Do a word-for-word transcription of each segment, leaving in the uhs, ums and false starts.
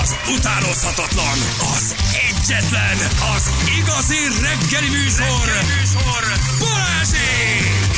az utánozhatatlan, az egyetlen, az igazi reggeli műsor, reggeli műsor. Balázsék!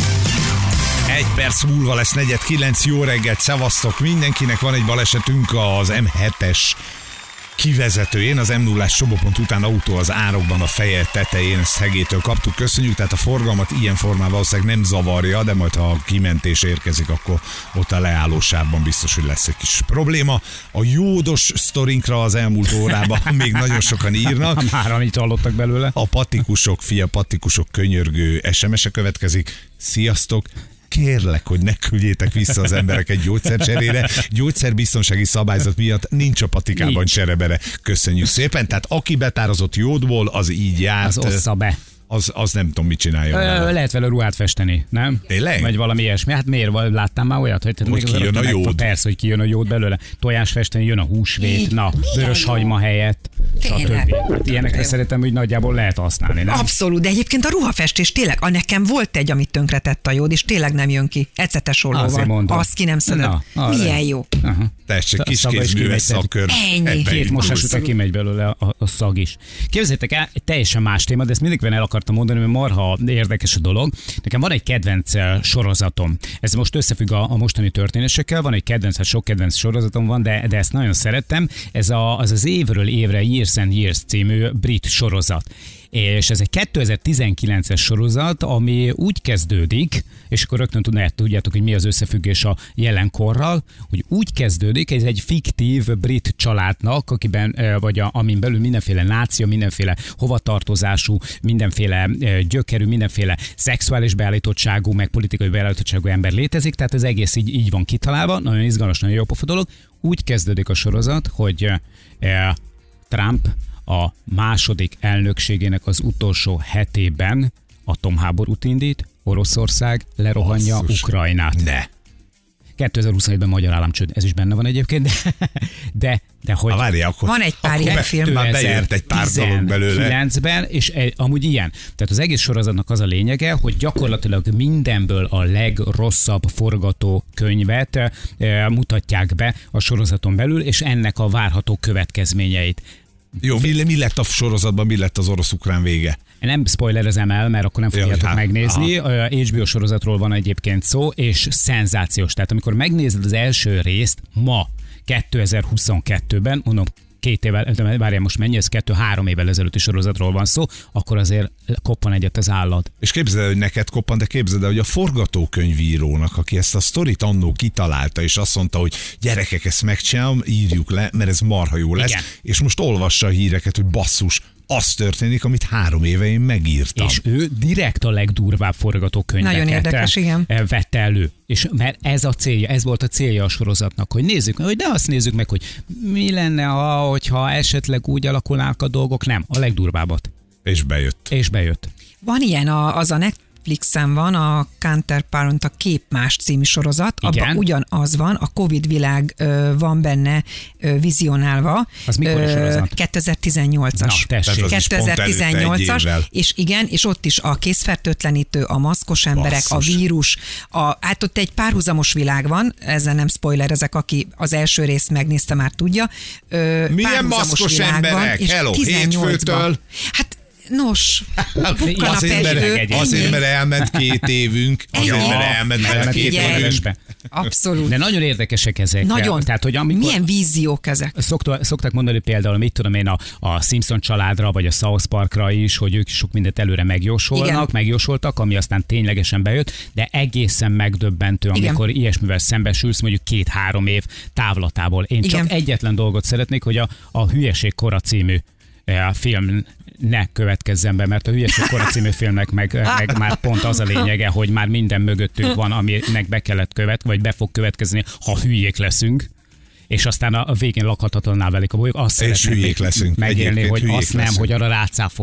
Egy perc múlva lesz negyed kilenc, jó reggelt, szevasztok mindenkinek, van egy balesetünk az em hetes kivezetőjén, az em nullás csomópont után autó az árokban a feje tetején, ezt Hegétől kaptuk, köszönjük, tehát a forgalmat ilyen formában valószínűleg nem zavarja, de majd ha a kimentés érkezik, akkor ott a leállósávban biztos, hogy lesz egy kis probléma. A jódos sztorinkra az elmúlt órában még nagyon sokan írnak. Már annyit hallottak belőle. A patikusok, fia patikusok könyörgő es em es-e következik. Sziasztok! Kérlek, hogy ne küldjétek vissza az embereket gyógyszercserére. Gyógyszerbiztonsági szabályzat miatt nincs a patikában nincs. Cserebere. Köszönjük szépen. Tehát aki betározott jódból, az így járt. Az ossza be. Az, az nem tudom, mit csináljon. Ö, lehet vele ruhát festeni, nem? Tényleg? Vagy valami ilyesmi. Hát miért? Láttál már olyat, hogy, hogy kijön a jód? Persze, hogy kijön a jód belőle. Tojás festeni, jön a húsvét, na, vörös hagyma helyett, stb. Hát ilyenekre szeretem, hogy nagyjából lehet használni, nem? Abszolút, de egyébként a ruhafestés tényleg, a nekem volt egy, amit tönkretett a jód, és tényleg nem jön ki. Ecetes ollóval. Azt ki nem szedett. Milyen jó. Tessék, kiskézműves szakkör. Ennyi. Két mosás után kimegy belőle a, a szag is. Képzeljétek el, egy teljesen más téma, de ezt mindenkivel el akartam mondani, mert marha érdekes a dolog. Nekem van egy kedvenc sorozatom. Ez most összefügg a, a mostani történésekkel. Van egy kedvenc, hát sok kedvenc sorozatom van, de, de ezt nagyon szerettem. Ez a, az az évről évre Years and Years című brit sorozat. És ez egy kétezer-tizenkilences sorozat, ami úgy kezdődik, és akkor rögtön tudjátok, hogy mi az összefüggés a jelenkorral, hogy úgy kezdődik, ez egy fiktív brit családnak, akiben, vagy a, amin belül mindenféle náció, mindenféle hovatartozású, mindenféle gyökerű, mindenféle szexuális beállítottságú, meg politikai beállítottságú ember létezik, tehát ez egész így, így van kitalálva, nagyon izgalmas, nagyon jó pofa dolog. Úgy kezdődik a sorozat, hogy eh, Trump a második elnökségének az utolsó hetében atomháborút indít, Oroszország lerohanja Basszus. Ukrajnát. Ne. kétezer-huszonegyben magyar államcsőd, ez is benne van egyébként, de, de, de hogy... Várjál, akkor, van egy pár ilyen film. Már beért egy pár dolog belőle. kétezer-tizenkilencben, és egy, amúgy ilyen. Tehát az egész sorozatnak az a lényege, hogy gyakorlatilag mindenből a legrosszabb forgatókönyvet e, mutatják be a sorozaton belül, és ennek a várható következményeit. Jó, mi, mi lett a sorozatban, mi lett az orosz-ukrán vége? Nem spoilerezem el, mert akkor nem fogjátok ja, megnézni. Aha. há bé o sorozatról van egyébként szó, és szenzációs. Tehát amikor megnézed az első részt ma, kétezer-huszonkettőben, mondom, két évvel, várjál most mennyi, ez kettő-három évvel ezelőtti sorozatról van szó, akkor azért koppan egyet az állat. És képzeld el, hogy neked koppan, de képzeld el, hogy a forgatókönyvírónak, aki ezt a sztorit annó kitalálta, és azt mondta, hogy gyerekek, ezt megcsinálom, írjuk le, mert ez marha jó lesz. Igen. És most olvassa a híreket, hogy basszus, az történik, amit három éve én megírtam. És ő direkt a legdurvább forgatókönyveket nagyon érdekes, igen. vette elő. És mert ez a célja, ez volt a célja a sorozatnak, hogy nézzük, hogy de azt nézzük meg, hogy mi lenne, ha, hogyha esetleg úgy alakulnának a dolgok. Nem, a legdurvábbat. És bejött. És bejött. Van ilyen, a, az a Netflixen van, a Counterparent, a Képmás című sorozat, abban ugyanaz van, a Covid világ ö, van benne ö, vizionálva. Az mikor a sorozat? kétezer-tizennyolcas. Na, tessék. kétezer-tizennyolcas, és igen, és ott is a készfertőtlenítő, a maszkos emberek, Basszus. a vírus, a, hát ott egy párhuzamos világ van, ezzel nem spoiler, ezek, aki az első részt megnézte, már tudja. Ö, Milyen maszkos emberek? Van, Hello, hétfőtől? Hát nos, azért, mert, azért, mert elment két évünk. Azért, mert elment, elment két évünk. Abszolút. De nagyon érdekesek ezek. Nagyon. Tehát, hogy amikor milyen víziók ezek? Szokta, szokták mondani például, mit tudom én, a, a Simpson családra, vagy a South Parkra is, hogy ők sok mindent előre megjósolnak, Igen. megjósoltak, ami aztán ténylegesen bejött, de egészen megdöbbentő, amikor Igen. ilyesmivel szembesülsz, mondjuk két-három év távlatából. Én Igen. csak egyetlen dolgot szeretnék, hogy a, a Hülyeség kora című a film ne következzen be, mert a Hülyeség kora című filmnek meg, meg már pont az a lényege, hogy már minden mögöttünk van, aminek be kellett követ, vagy be fog következni, ha hülyék leszünk, és aztán a végén lakhatatlanná válik a bolyok. Azt és hülyék leszünk. Megélni, hogy azt nem, leszünk. Hogy arra rácáfolunk.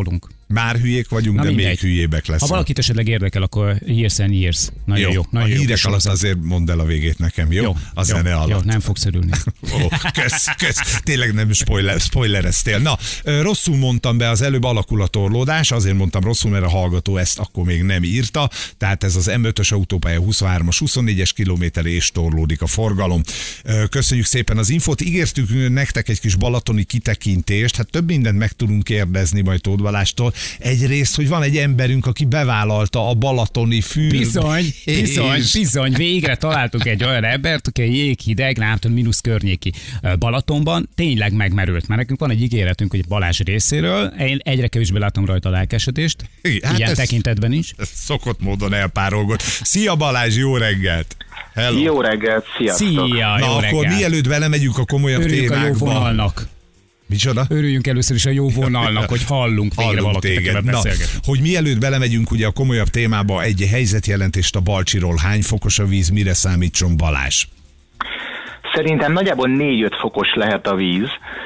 Már hülyék vagyunk, na, de mindegy. Még hülyébbek leszünk. Ha valakit esetleg érdekel, akkor Years and Years. Nagyon jó. jó nagyon a hírek jó alatt azért mondd el a végét nekem, jó? jó a zene jó, alatt. Jó, nem fogsz örülni. Ó, kösz, kösz. Tényleg nem spoiler, spoilereztél. Na, rosszul mondtam be, az előbb alakul a torlódás, azért mondtam rosszul, mert a hallgató ezt akkor még nem írta. Tehát ez az em ötös autópálya huszonhármas, huszonnégyes kilométer és torlódik a forgalom. Köszönjük szépen az infót. Ígértük nektek egy kis balatoni kitekintést. Hát több mindent meg tudunk kérdezni majd Tóth Balástól. Egyrészt, hogy van egy emberünk, aki bevállalta a balatoni fű. Bizony, bizony, bizony. Végre találtuk egy olyan embert, aki a jéghideg, nem tudom, mínusz környéki Balatonban tényleg megmerült. Mert nekünk van egy ígéretünk, hogy Balázs részéről. Én egyre kevésbé látom rajta a lelkesedést. Hát ilyen tekintetben is. Szokott módon elpárolgott. Szia Balázs, jó reggelt! Hello. Jó reggelt, sziasztok! Szia, Na jó akkor reggelt. Mielőtt belemegyünk a komolyabb Örüljünk témákba. A jó vonalnak. Micsoda? Örüljünk először is a jó vonalnak, hogy hallunk végre valakiket beszélgetni. Hogy mielőtt belemegyünk ugye a komolyabb témába, egy helyzetjelentést a Balcsiról. Hány fokos a víz, mire számítson Balázs? Szerintem nagyjából négy-öt fokos lehet a víz,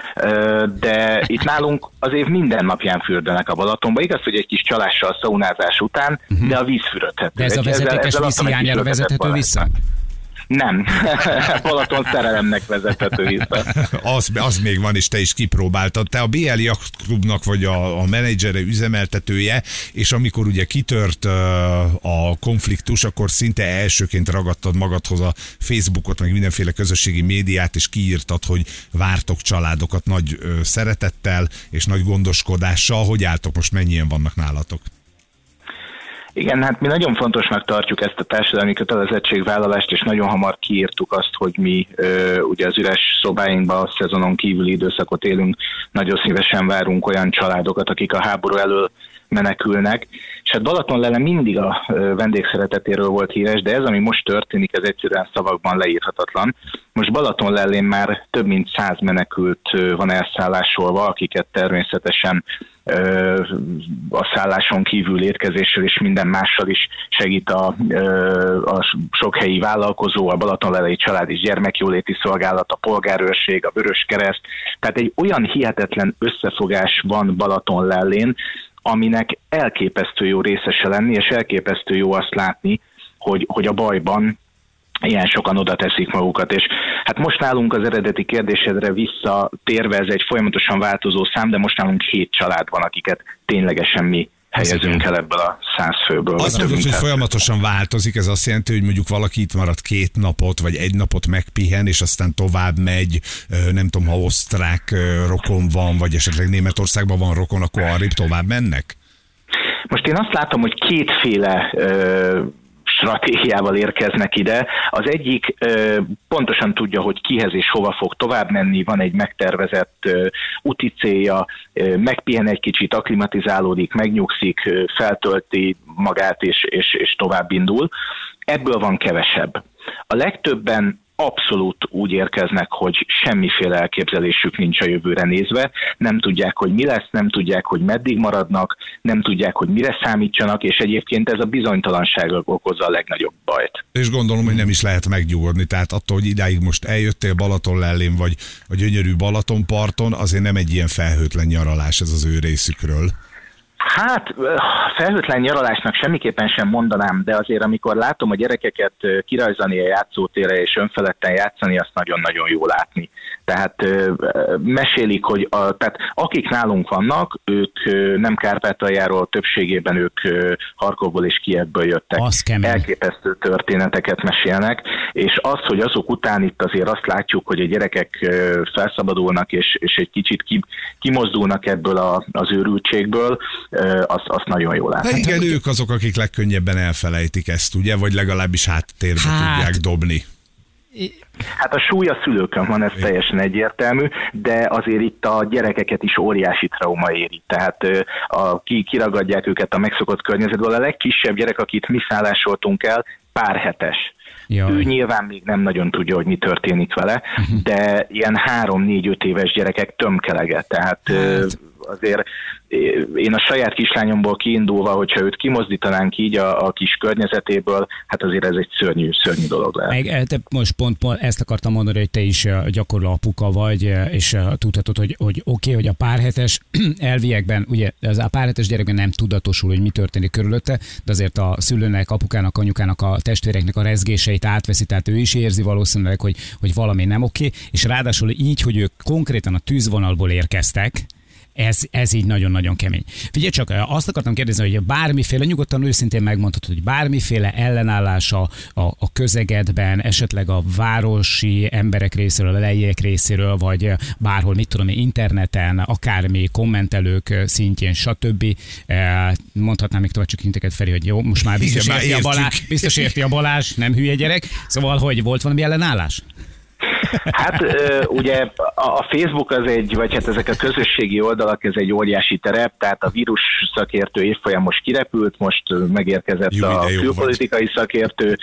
de itt nálunk az év minden napján fürdőnek a Balatonba. Igaz, hogy egy kis csalással szaunázás után, uh-huh. de a víz fürödhető. De ez a vezetékes vízhiányára vezethető vissza? Nem. Balaton szerelemnek vezethető vissza. Az, az még van, és te is kipróbáltad. Te a bé el Yacht Clubnak vagy a, a menedzsere, üzemeltetője, és amikor ugye kitört uh, a konfliktus, akkor szinte elsőként ragadtad magadhoz a Facebookot, meg mindenféle közösségi médiát, és kiírtad, hogy vártok családokat nagy uh, szeretettel és nagy gondoskodással. Hogy álltok most, mennyien vannak nálatok? Igen, hát mi nagyon fontosnak tartjuk ezt a társadalmi kötelezettségvállalást, és nagyon hamar kiírtuk azt, hogy mi ö, ugye az üres szobáinkban a szezonon kívüli időszakot élünk, nagyon szívesen várunk olyan családokat, akik a háború elől menekülnek. És hát Balatonlele mindig a vendégszeretetéről volt híres, de ez, ami most történik, ez egyszerűen szavakban leírhatatlan. Most Balatonlellén már több mint száz menekült van elszállásolva, akiket természetesen a szálláson kívül étkezéssel és minden mással is segít a, a sok helyi vállalkozó, a Balatonlelei Család és Gyermekjóléti Szolgálat, a Polgárőrség, a Vöröskereszt. Tehát egy olyan hihetetlen összefogás van Balatonlellén, aminek elképesztő jó részese lenni, és elképesztő jó azt látni, hogy, hogy a bajban ilyen sokan oda teszik magukat, és hát most nálunk az eredeti kérdésedre visszatérve, ez egy folyamatosan változó szám, de most nálunk hét család van, akiket ténylegesen mi helyezünk el ebből a száz főből. Azt mondod, hogy folyamatosan változik, ez azt jelenti, hogy mondjuk valaki itt marad két napot, vagy egy napot megpihen, és aztán tovább megy, nem tudom, ha osztrák rokon van, vagy esetleg Németországban van rokon, akkor arrébb tovább mennek? Most én azt látom, hogy kétféle ö, stratégiával érkeznek ide. Az egyik ö, pontosan tudja, hogy kihez és hova fog tovább menni, van egy megtervezett ö, úti célja, ö, megpihen egy kicsit, akklimatizálódik, megnyugszik, ö, feltölti magát és, és, és tovább indul. Ebből van kevesebb. A legtöbben abszolút úgy érkeznek, hogy semmiféle elképzelésük nincs a jövőre nézve, nem tudják, hogy mi lesz, nem tudják, hogy meddig maradnak, nem tudják, hogy mire számítsanak, és egyébként ez a bizonytalanság okozza a legnagyobb bajt. És gondolom, hogy nem is lehet megnyugodni, tehát attól, hogy idáig most eljöttél Balatonlellén, vagy a gyönyörű Balatonparton, azért nem egy ilyen felhőtlen nyaralás ez az ő részükről. Hát felhőtlen nyaralásnak semmiképpen sem mondanám, de azért amikor látom a gyerekeket kirajzani a játszótérre és önfeledten játszani, azt nagyon-nagyon jó látni. Tehát mesélik, hogy a, tehát akik nálunk vannak, ők nem Kárpátaljáról, többségében ők Harkovból és Kijevből jöttek. Elképesztő történeteket mesélnek, és az, hogy azok után itt azért azt látjuk, hogy a gyerekek felszabadulnak, és, és egy kicsit kimozdulnak ebből a, az őrültségből, azt, azt nagyon jól látni. Hát igen, ők azok, akik legkönnyebben elfelejtik ezt, ugye? Vagy legalábbis háttérbe hát... tudják dobni. Hát a súly a szülőkön van, ez teljesen egyértelmű, de azért itt a gyerekeket is óriási trauma éri. Tehát a, ki, kiragadják őket a megszokott környezetből. A legkisebb gyerek, akit mi szállásoltunk el, pár hetes. Jaj. Ő nyilván még nem nagyon tudja, hogy mi történik vele, uh-huh. de ilyen három, négy, öt éves gyerekek tömkelege. Tehát hát. azért én a saját kislányomból kiindulva, hogyha őt kimozdítanánk így a, a kis környezetéből, hát azért ez egy szörnyű, szörnyű dolog lehet. Meg, te most pont, pont ezt akartam mondani, hogy te is gyakorló apuka vagy, és tudhatod, hogy, hogy oké, okay, hogy a párhetes elviekben, ugye ez a párhetes gyerekben nem tudatosul, hogy mi történik körülötte, de azért a szülőnek, apukának, anyukának, a testvéreknek a rezgéseit átveszi, tehát ő is érzi valószínűleg, hogy, hogy valami nem oké, okay, és ráadásul így, hogy ők konkrétan a tűzvonalból érkeztek, Ez, ez így nagyon-nagyon kemény. Figyelj csak, azt akartam kérdezni, hogy bármiféle, nyugodtan őszintén megmondhatod, hogy bármiféle ellenállása a, a közegedben, esetleg a városi emberek részéről, a lejjek részéről, vagy bárhol, mit tudom, interneten, akármi, kommentelők szintjén, stb. Mondhatnám még tovább csak inteket, Feri, hogy jó, most már biztos, Igen, érti, már a Balázs, biztos érti a Balázs, nem hülye gyerek. Szóval, hogy volt valami ellenállás? Hát ugye a Facebook az egy, vagy hát ezek a közösségi oldalak, ez egy óriási terep, tehát a vírus szakértő évfolyam most kirepült, most megérkezett jó, a külpolitikai szakértő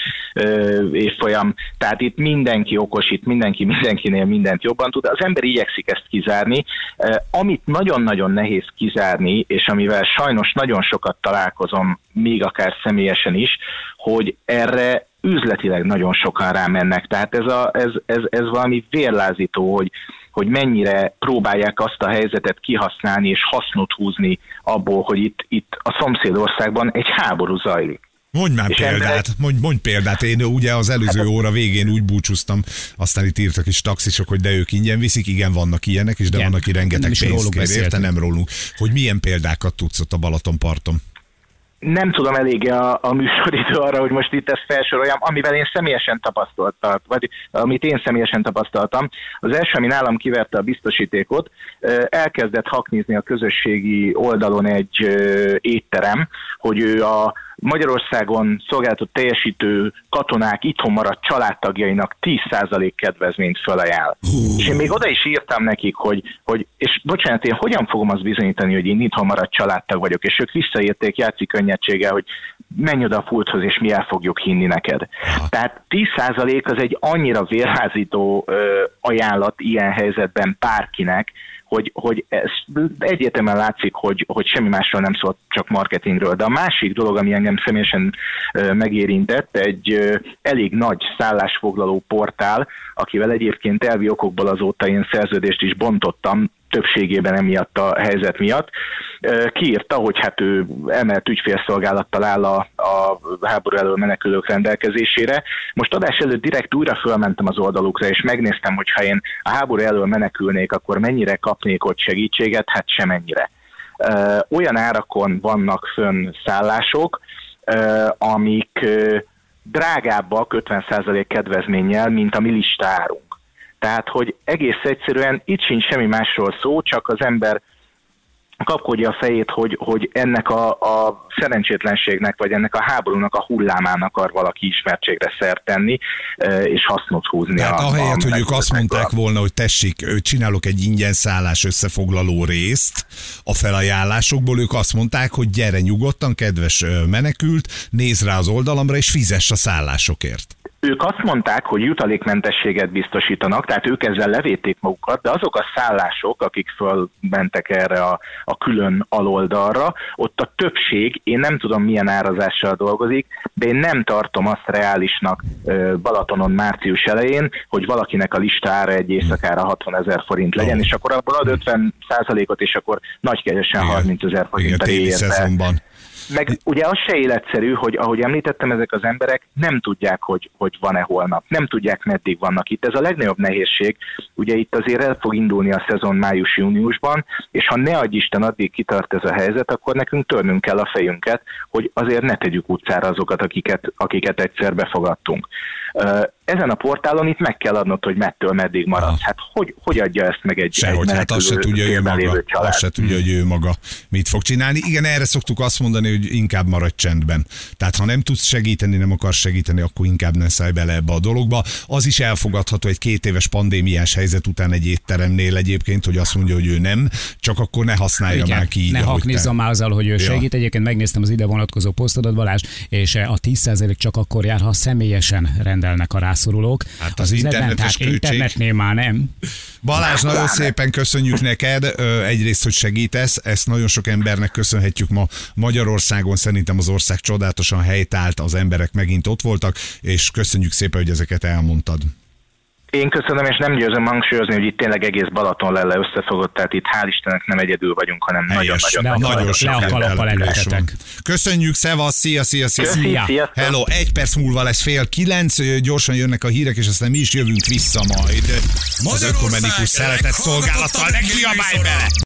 évfolyam, tehát itt mindenki okos, itt mindenki mindenkinél mindent jobban tud, az ember igyekszik ezt kizárni. Amit nagyon-nagyon nehéz kizárni, és amivel sajnos nagyon sokat találkozom, még akár személyesen is, hogy erre üzletileg nagyon sokan rámennek. Tehát ez, a, ez, ez, ez valami vérlázító, hogy, hogy mennyire próbálják azt a helyzetet kihasználni és hasznot húzni abból, hogy itt, itt a szomszédországban egy háború zajlik. Mondj már és példát, emberek... mondj, mondj példát. Én ugye az előző óra végén úgy búcsúztam, aztán itt írtak is taxisok, hogy de ők ingyen viszik, igen, vannak ilyenek is, de igen, van, aki rengeteg pénzt kér, érte, nem rólunk. Hogy milyen példákat tudsz ott a Balatonparton? Nem tudom eléggé a, a műsoridő arra, hogy most itt ezt felsoroljam, amivel én személyesen tapasztaltam, vagy amit én személyesen tapasztaltam. Az első, ami nálam kiverte a biztosítékot, elkezdett haknizni a közösségi oldalon egy étterem, hogy ő a Magyarországon szolgálatot teljesítő katonák itthon maradt családtagjainak tíz százalék kedvezményt felajánl. Uh. És én még oda is írtam nekik, hogy, hogy és bocsánat, én hogyan fogom azt bizonyítani, hogy én itthon maradt családtag vagyok, és ők visszaírték játszik könnyedséggel, hogy menj oda a pulthoz, és mi el fogjuk hinni neked. Uh. Tehát tíz százalék az egy annyira vérházító ö, ajánlat ilyen helyzetben bárkinek, hogy, hogy ez egyértelműen látszik, hogy, hogy semmi másról nem szólt, csak marketingről. De a másik dolog, ami engem személyesen megérintett, egy elég nagy szállásfoglaló portál, akivel egyébként elvi okokból azóta én szerződést is bontottam, többségében emiatt a helyzet miatt. Kiírta, hogy hát ő emelt ügyfélszolgálattal áll a, a háború elől menekülők rendelkezésére. Most adás előtt direkt újra fölmentem az oldalukra, és megnéztem, hogy ha én a háború elől menekülnék, akkor mennyire kapnék ott segítséget? Hát semennyire. Olyan árakon vannak fönn szállások, amik drágábbak ötven százalék kedvezménnyel, mint a mi listárunk. Tehát, hogy egész egyszerűen itt sincs semmi másról szó, csak az ember kapkodja a fejét, hogy, hogy ennek a, a szerencsétlenségnek, vagy ennek a háborúnak a hullámán akar valaki ismertségre szert tenni, és hasznot húzni. Tehát a, ahelyett, hogy ők azt mondták volna, hogy tessék, csinálok egy ingyen szállás összefoglaló részt a felajánlásokból, ők azt mondták, hogy gyere nyugodtan, kedves menekült, nézz rá az oldalamra, és fizess a szállásokért. Ők azt mondták, hogy jutalékmentességet biztosítanak, tehát ők ezzel levédték magukat, de azok a szállások, akik fölmentek erre a, a külön aloldalra, ott a többség, én nem tudom milyen árazással dolgozik, de én nem tartom azt reálisnak Balatonon március elején, hogy valakinek a listára egy éjszakára hatvanezer forint legyen, és akkor abból ad ötven százalékot, és akkor nagykegyesen harmincezer forint érte. Meg ugye az se életszerű, hogy ahogy említettem, ezek az emberek nem tudják, hogy, hogy van-e holnap. Nem tudják, meddig vannak itt. Ez a legnagyobb nehézség. Ugye itt azért el fog indulni a szezon május-júniusban, és ha ne adj Isten addig kitart ez a helyzet, akkor nekünk törnünk kell a fejünket, hogy azért ne tegyük utcára azokat, akiket, akiket egyszer befogadtunk. Ezen a portálon itt meg kell adnod, hogy mettől meddig maradsz. Hát hogy, hogy adja ezt meg egy, Sehogy, egy hát azt se tudja ő maga, azt se tudja, hogy ő maga mit fog csinálni. Igen, erre szoktuk azt mondani, hogy inkább maradj csendben. Tehát ha nem tudsz segíteni, nem akarsz segíteni, akkor inkább ne szállj bele ebbe a dologba. Az is elfogadható egy két éves pandémiás helyzet után egy étteremnél egyébként, hogy azt mondja, hogy ő nem, csak akkor ne használja igen, már ki így. Ne haknizzam már azzal, hogy ő ja. segít. Egyébként megnéztem az ide vonatkozó posztodat, Balázs, és a tíz százalék csak akkor jár, ha személyesen rendelnek a rászolgálók rászorulók. Hát az, az internetes költség. Internetnél már nem. Balázs, nagyon szépen köszönjük neked egyrészt, hogy segítesz, ezt nagyon sok embernek köszönhetjük ma Magyarországon, szerintem az ország csodálatosan helytált, az emberek megint ott voltak, és köszönjük szépen, hogy ezeket elmondtad. Én köszönöm, és nem győzöm hangsúlyozni, hogy itt tényleg egész Balaton lelle összefogott, tehát itt hál' Istennek nem egyedül vagyunk, hanem nagyon-nagyon nagyon sok kalappal előttetek. Köszönjük, szevasz, szia, szia, szia. szia. Szia. Hello, egy perc múlva lesz fél kilenc, gyorsan jönnek a hírek, és aztán mi is jövünk vissza majd. Az ökumenikus szeretett szolgálattal, ne kiabálj bele!